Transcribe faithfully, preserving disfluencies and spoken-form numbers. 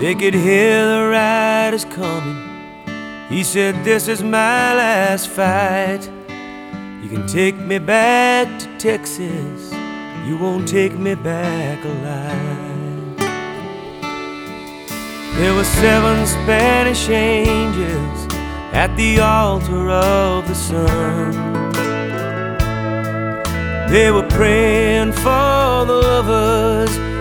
They could hear the riders coming. He said, "This is my last fight. You can take me back to Texas, you won't take me back alive." There were seven Spanish angels at the altar of the sun. They were praying for the lovers